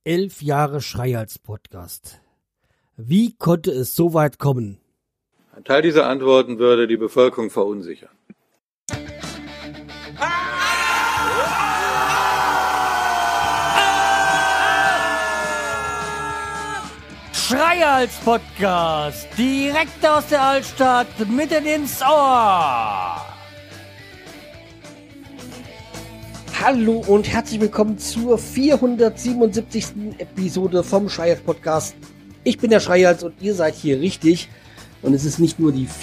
11 Jahre Schreihals-Podcast. Wie konnte es so weit kommen? Ein Teil dieser Antworten würde die Bevölkerung verunsichern. Schreihals-Podcast, direkt aus der Altstadt, mitten ins Ohr. Hallo und herzlich willkommen zur 477. Episode vom Schreihals-Podcast. Ich bin der Schreihals und ihr seid hier richtig. Und es ist nicht nur die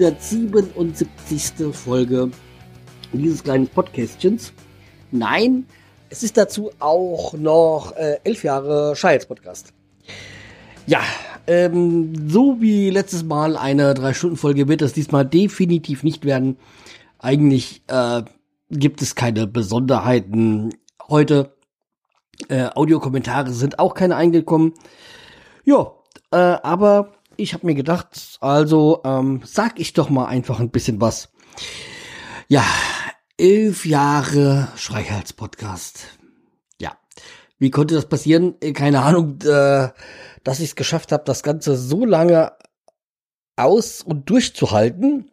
477. Folge dieses kleinen Podcastchens. Nein, es ist dazu auch noch 11 Jahre Schreihals-Podcast. Ja, so wie letztes Mal eine 3-Stunden-Folge wird es diesmal definitiv nicht werden. Eigentlich gibt es keine Besonderheiten heute. Audiokommentare sind auch keine eingekommen. Ja, aber ich habe mir gedacht, also sag ich doch mal einfach ein bisschen was. Ja, 11 Jahre Schreihals-Podcast. Ja, wie konnte das passieren? Keine Ahnung, dass ich es geschafft habe, das Ganze so lange aus- und durchzuhalten.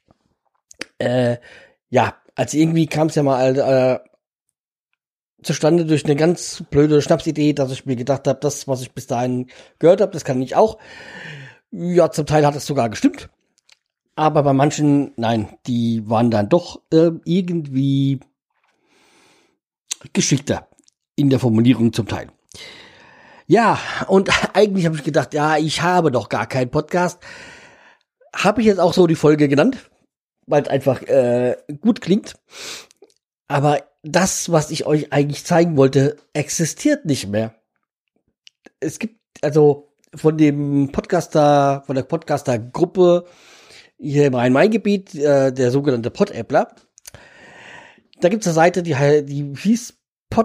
Ja, also irgendwie kam es ja mal zustande durch eine ganz blöde Schnapsidee, dass ich mir gedacht habe, das, was ich bis dahin gehört habe, das kann ich auch. Ja, zum Teil hat es sogar gestimmt. Aber bei manchen, nein, die waren dann doch irgendwie geschickter in der Formulierung zum Teil. Ja, und eigentlich habe ich gedacht, ja, ich habe doch gar keinen Podcast. Habe ich jetzt auch so die Folge genannt, weil es einfach gut klingt. Aber das, was ich euch eigentlich zeigen wollte, existiert nicht mehr. Es gibt also von der Podcaster-Gruppe hier im Rhein-Main-Gebiet, der sogenannte Podappler. Da gibt es eine Seite, die hieß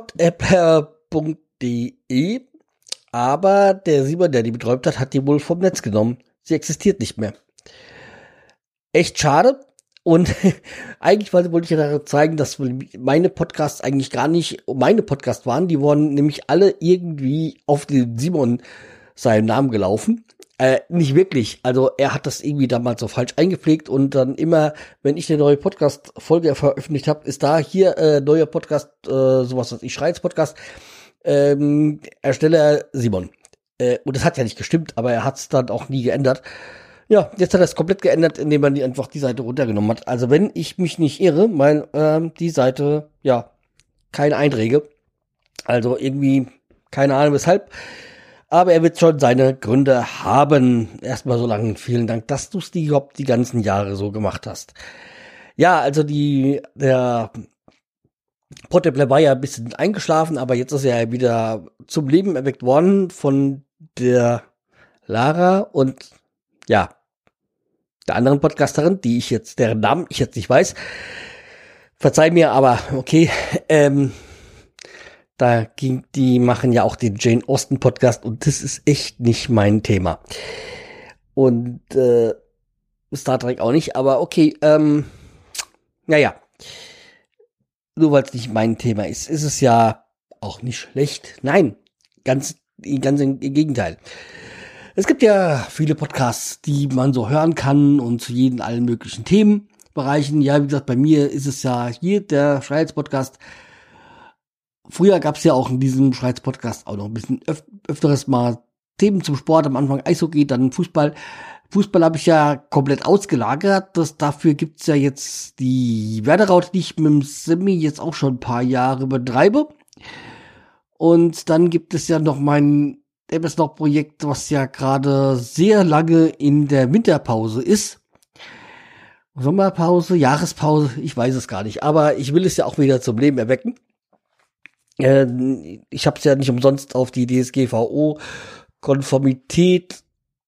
podappler.de. Aber der Simon, der die betreut hat die wohl vom Netz genommen. Sie existiert nicht mehr. Echt schade. Und eigentlich wollte ich ja zeigen, dass meine Podcasts eigentlich gar nicht meine Podcasts waren. Die wurden nämlich alle irgendwie auf den Simon seinen Namen gelaufen. Nicht wirklich. Also er hat das irgendwie damals so falsch eingepflegt und dann immer, wenn ich eine neue Podcast-Folge veröffentlicht habe, ist da hier neuer Podcast, sowas was ich Schreihals-Podcast, Ersteller Simon. Und das hat ja nicht gestimmt, aber er hat es dann auch nie geändert. Ja, jetzt hat er es komplett geändert, indem man einfach die Seite runtergenommen hat. Also wenn ich mich nicht irre, die Seite, ja, keine Einträge. Also irgendwie, keine Ahnung weshalb. Aber er wird schon seine Gründe haben. Erstmal so lange vielen Dank, dass du es die ganzen Jahre so gemacht hast. Ja, also der Podappler war ja ein bisschen eingeschlafen, aber jetzt ist er wieder zum Leben erweckt worden von der Lara und ja, der anderen Podcasterin, deren Namen ich jetzt nicht weiß. Verzeih mir, aber okay. Die machen ja auch den Jane Austen Podcast und das ist echt nicht mein Thema. Und Star Trek auch nicht, aber okay. Naja. Nur weil es nicht mein Thema ist es ja auch nicht schlecht. Nein, ganz im Gegenteil. Es gibt ja viele Podcasts, die man so hören kann und zu allen möglichen Themenbereichen. Ja, wie gesagt, bei mir ist es ja hier der Schreihals-Podcast. Früher gab es ja auch in diesem Schreihals-Podcast auch noch ein bisschen öfteres mal Themen zum Sport. Am Anfang Eishockey, dann Fußball. Fußball habe ich ja komplett ausgelagert. Dafür gibt's ja jetzt die Werderaute, die ich mit dem Semi jetzt auch schon ein paar Jahre betreibe. Und dann gibt es ja noch mein MS-Projekt, was ja gerade sehr lange in der Winterpause ist. Sommerpause, Jahrespause, ich weiß es gar nicht. Aber ich will es ja auch wieder zum Leben erwecken. Ich habe es ja nicht umsonst auf die DSGVO-Konformität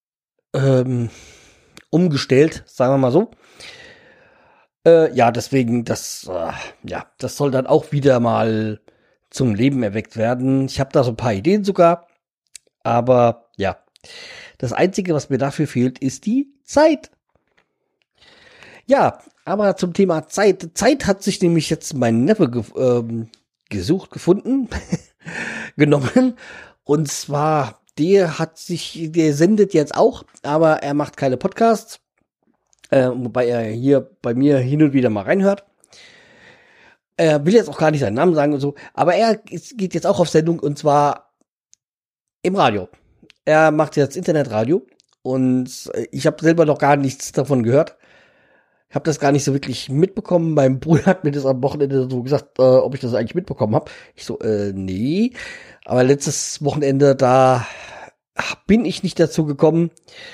umgestellt, sagen wir mal so. Ja, deswegen, das soll dann auch wieder mal zum Leben erweckt werden. Ich habe da so ein paar Ideen sogar, aber ja, das Einzige, was mir dafür fehlt, ist die Zeit. Ja, aber zum Thema Zeit. Zeit hat sich nämlich jetzt mein Neffe gefunden, genommen Und zwar, der sendet jetzt auch, aber er macht keine Podcasts, wobei er hier bei mir hin und wieder mal reinhört. Er will jetzt auch gar nicht seinen Namen sagen und so, aber er geht jetzt auch auf Sendung und zwar im Radio. Er macht jetzt Internetradio und ich habe selber noch gar nichts davon gehört. Ich habe das gar nicht so wirklich mitbekommen. Mein Bruder hat mir das am Wochenende so gesagt, ob ich das eigentlich mitbekommen habe. Ich so, nee. Aber letztes Wochenende, da bin ich nicht dazu gekommen.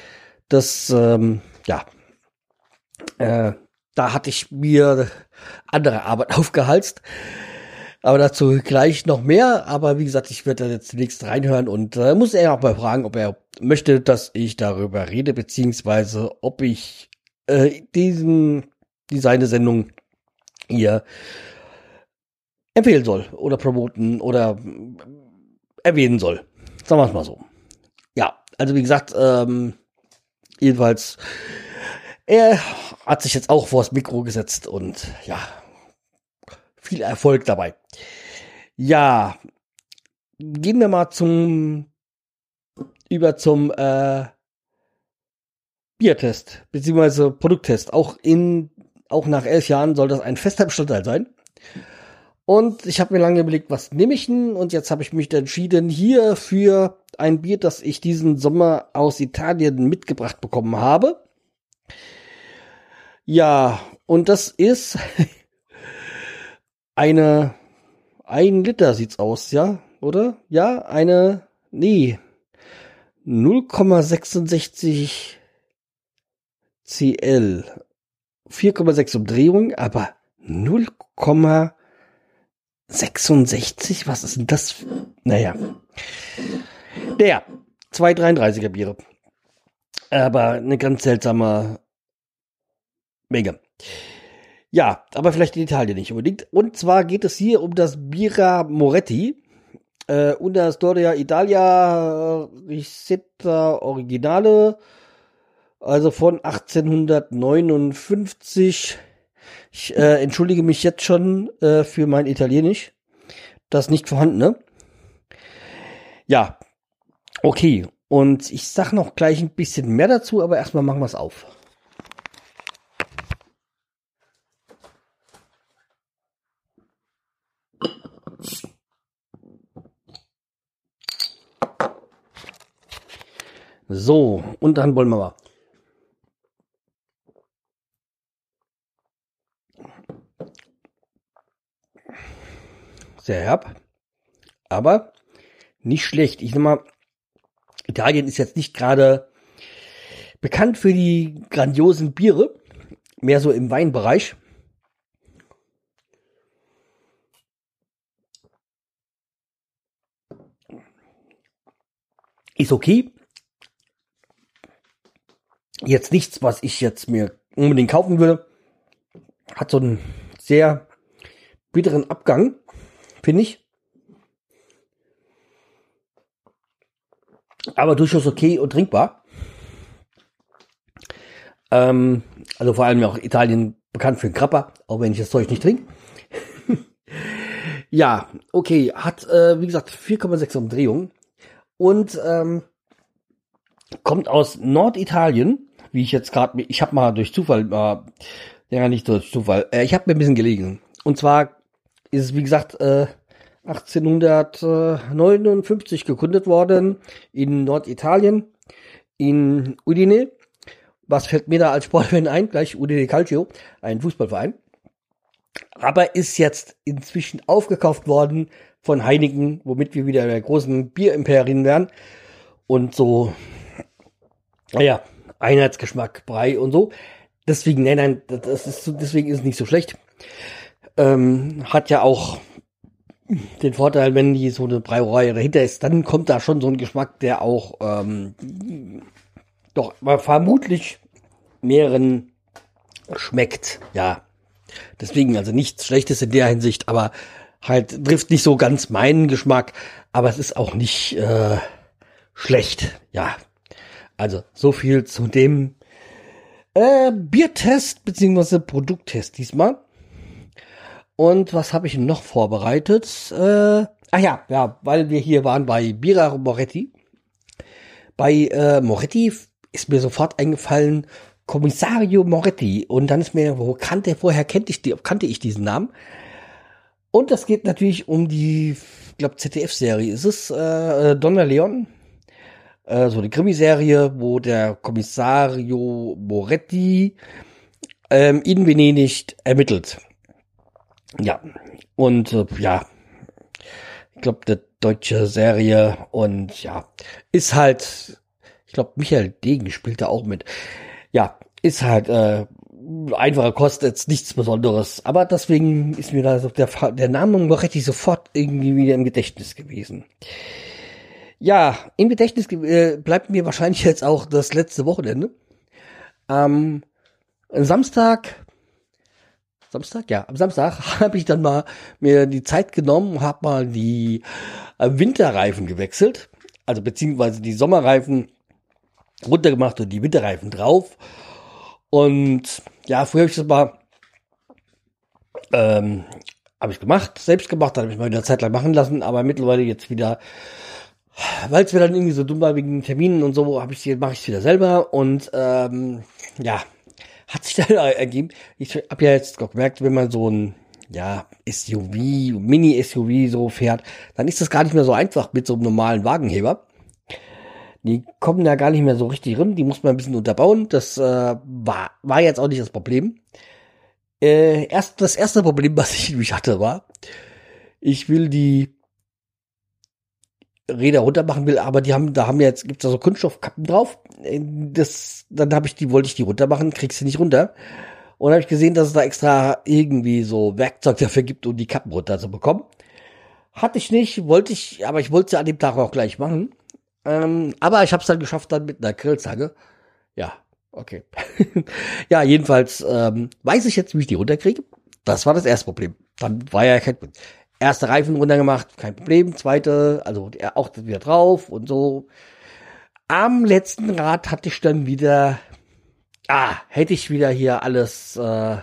Da hatte ich mir andere Arbeit aufgehalst. Aber dazu gleich noch mehr. Aber wie gesagt, ich werde da jetzt zunächst reinhören und muss er auch mal fragen, ob er möchte, dass ich darüber rede, beziehungsweise ob ich seine Sendung hier empfehlen soll oder promoten oder erwähnen soll. Sagen wir es mal so. Ja, also wie gesagt, jedenfalls, er hat sich jetzt auch vors Mikro gesetzt und ja, viel Erfolg dabei. Ja, gehen wir mal zum Biertest, beziehungsweise Produkttest. Auch nach 11 Jahren soll das ein fester Bestandteil sein. Und ich habe mir lange überlegt, was nehme ich denn? Und jetzt habe ich mich entschieden, hier für ein Bier, das ich diesen Sommer aus Italien mitgebracht bekommen habe. Ja, und das ist 1 Liter sieht's aus, ja? Oder? Ja, 0,66 CL, 4,6 Umdrehungen, aber 0,66, was ist denn das? Naja, 2,33er Biere, aber eine ganz seltsame Menge. Ja, aber vielleicht in Italien nicht unbedingt. Und zwar geht es hier um das Birra Moretti, una storia Italia Ricetta Originale, also von 1859. Ich entschuldige mich jetzt schon für mein Italienisch. Das nicht vorhandene. Ja, okay. Und ich sag noch gleich ein bisschen mehr dazu, aber erstmal machen wir es auf. So, und dann wollen wir mal. Sehr herb, aber nicht schlecht. Ich sag mal, Italien ist jetzt nicht gerade bekannt für die grandiosen Biere, mehr so im Weinbereich. Ist okay. Jetzt nichts, was ich jetzt mir unbedingt kaufen würde. Hat so einen sehr bitteren Abgang, finde ich. Aber durchaus okay und trinkbar. Also vor allem auch Italien bekannt für den Grappa, auch wenn ich das Zeug nicht trinke. Ja, okay, hat wie gesagt 4,6 Umdrehungen und kommt aus Norditalien, wie ich jetzt gerade, ich habe mal durch Zufall, nicht durch Zufall, ich habe mir ein bisschen gelesen. Und zwar ist es, wie gesagt, 1859 gegründet worden in Norditalien, in Udine. Was fällt mir da als Sportfan ein? Gleich Udine Calcio, ein Fußballverein. Aber ist jetzt inzwischen aufgekauft worden von Heineken, womit wir wieder in der großen Bierimperien wären. Und so, naja, Einheitsgeschmack, Brei und so. Deswegen, nein, deswegen ist es nicht so schlecht. Hat ja auch den Vorteil, wenn die so eine Brauerei dahinter ist, dann kommt da schon so ein Geschmack, der auch doch mal vermutlich mehreren schmeckt. Ja, deswegen also nichts Schlechtes in der Hinsicht, aber halt trifft nicht so ganz meinen Geschmack, aber es ist auch nicht schlecht. Ja, also so viel zu dem Biertest bzw. Produkttest diesmal. Und was habe ich noch vorbereitet? Ach ja, weil wir hier waren bei Birra Moretti. Bei Moretti ist mir sofort eingefallen, Kommissario Moretti. Und dann ist mir, kannte ich diesen Namen. Und das geht natürlich um die, ich glaube, ZDF-Serie. Ist es Donna Leon? So eine Krimiserie, wo der Kommissario Moretti in Venedig ermittelt. Ja, und ja, ich glaube, eine deutsche Serie und ja, ist halt, ich glaube, Michael Degen spielt da auch mit. Ja, ist halt einfache Kost, jetzt nichts Besonderes. Aber deswegen ist mir da so der Name Moretti sofort irgendwie wieder im Gedächtnis gewesen. Ja, im Gedächtnis bleibt mir wahrscheinlich jetzt auch das letzte Wochenende. Am Samstag, ja, am Samstag habe ich dann mal mir die Zeit genommen, habe mal die Winterreifen gewechselt, also beziehungsweise die Sommerreifen runtergemacht und die Winterreifen drauf. Und ja, früher habe ich das mal habe ich gemacht, selbst gemacht, dann habe ich mal wieder eine Zeit lang machen lassen, aber mittlerweile jetzt wieder, weil es mir dann irgendwie so dumm war wegen Terminen und so, mache ich es wieder selber und ja, hat sich dann ergeben. Ich habe ja jetzt gemerkt, wenn man so ein SUV, Mini-SUV so fährt, dann ist das gar nicht mehr so einfach mit so einem normalen Wagenheber. Die kommen da gar nicht mehr so richtig drin, die muss man ein bisschen unterbauen. Das war jetzt auch nicht das Problem. Das erste Problem, was ich nämlich hatte, war, ich will die Räder runter machen will, aber gibt's da so Kunststoffkappen drauf. Wollte ich die runter machen, kriegst du nicht runter. Und habe ich gesehen, dass es da extra irgendwie so Werkzeug dafür gibt, um die Kappen runter zu bekommen. Hatte ich nicht, aber ich wollte es ja an dem Tag auch gleich machen. Aber ich habe es dann geschafft, dann mit einer Grillzange. Ja, okay. Ja, jedenfalls weiß ich jetzt, wie ich die runterkriege. Das war das erste Problem. Dann war ja kein erste Reifen runtergemacht, kein Problem. Zweite, also auch wieder drauf und so. Am letzten Rad hatte ich dann wieder, hätte ich wieder hier alles, habe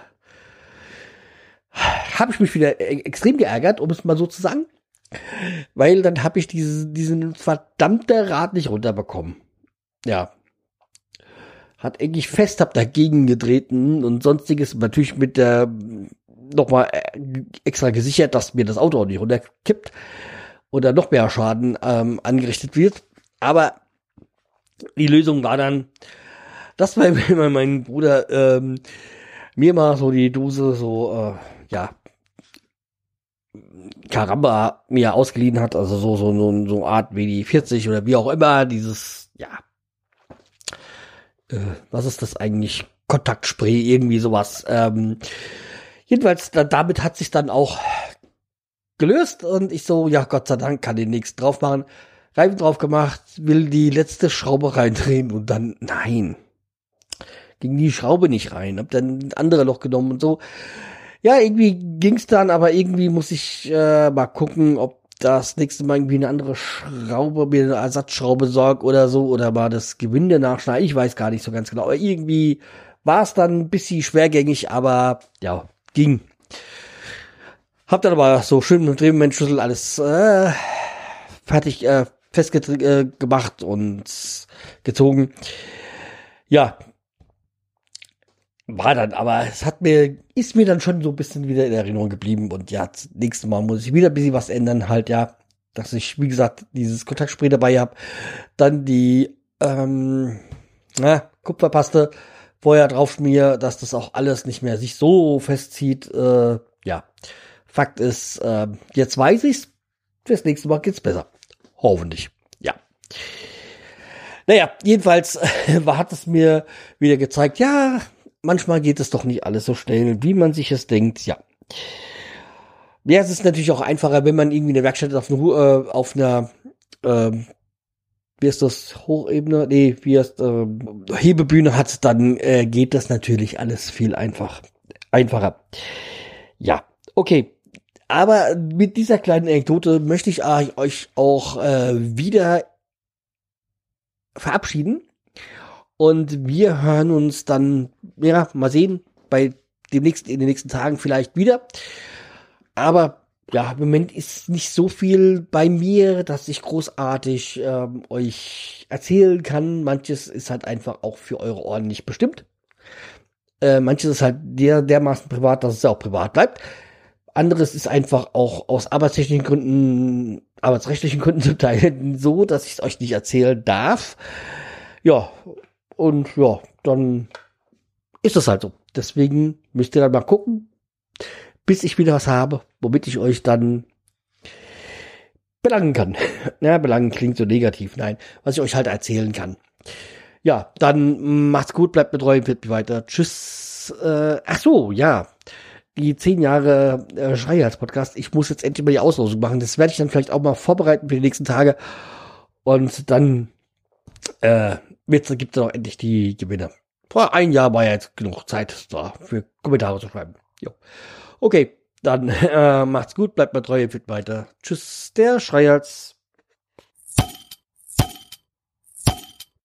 ich mich wieder extrem geärgert, um es mal so zu sagen. Weil dann habe ich diesen verdammte Rad nicht runterbekommen. Ja. Hat eigentlich fest, hab dagegen getreten und sonstiges, natürlich mit der nochmal extra gesichert, dass mir das Auto auch nicht runterkippt oder noch mehr Schaden angerichtet wird. Aber die Lösung war dann, dass mein Bruder mir mal so die Dose so, Caramba mir ausgeliehen hat, also so eine Art WD-40 oder wie auch immer, dieses, was ist das eigentlich? Kontaktspray, irgendwie sowas. Jedenfalls, damit hat sich dann auch gelöst und ich so, ja, Gott sei Dank, kann den nächsten drauf machen. Reifen drauf gemacht, will die letzte Schraube reindrehen und dann, nein, ging die Schraube nicht rein. Hab dann ein andere Loch genommen und so. Ja, irgendwie ging's dann, aber irgendwie muss ich mal gucken, ob das nächste Mal irgendwie eine andere Schraube, mir eine Ersatzschraube sorgt oder so, oder mal das Gewinde nachschneiden. Ich weiß gar nicht so ganz genau. Aber irgendwie war es dann ein bisschen schwergängig, aber ja, ging. Hab dann aber so schön mit dem Drehmomentschlüssel alles fertig gemacht und gezogen. Ja, war dann, aber ist mir dann schon so ein bisschen wieder in Erinnerung geblieben und ja, nächstes Mal muss ich wieder ein bisschen was ändern, halt, ja, dass ich, wie gesagt, dieses Kontaktspray dabei habe, dann die Kupferpaste vorher drauf schmier, dass das auch alles nicht mehr sich so festzieht, ja, Fakt ist, jetzt weiß ich's, fürs nächste Mal geht's besser, hoffentlich, ja. Naja, jedenfalls hat es mir wieder gezeigt, ja, manchmal geht es doch nicht alles so schnell, wie man sich es denkt, ja. Ja, es ist natürlich auch einfacher, wenn man irgendwie eine Werkstatt auf einer wie ist das, Hochebene? Nee, Hebebühne hat, dann geht das natürlich alles viel einfacher. Ja, okay. Aber mit dieser kleinen Anekdote möchte ich euch auch wieder verabschieden. Und wir hören uns dann, ja, mal sehen, in den nächsten Tagen vielleicht wieder. Aber ja, im Moment ist nicht so viel bei mir, dass ich großartig euch erzählen kann. Manches ist halt einfach auch für eure Ohren nicht bestimmt. Manches ist halt dermaßen privat, dass es auch privat bleibt. Anderes ist einfach auch aus arbeitsrechtlichen Gründen zum Teil so, dass ich es euch nicht erzählen darf. Ja, und ja, dann ist das halt so. Deswegen müsst ihr dann mal gucken, bis ich wieder was habe, womit ich euch dann belangen kann. Ja, belangen klingt so negativ. Nein, was ich euch halt erzählen kann. Ja, dann macht's gut, bleibt mir treu, empfiehlt mich weiter. Tschüss. Ach so, ja. Die 10 Jahre Schreihals-Podcast. Ich muss jetzt endlich mal die Auslosung machen. Das werde ich dann vielleicht auch mal vorbereiten für die nächsten Tage. Und dann gibt es dann auch endlich die Gewinne. Vor ein Jahr war ja jetzt genug Zeit da für Kommentare zu schreiben. Jo. Okay, dann macht's gut, bleibt mir treu, empfiehlt weiter. Tschüss, der Schreihals.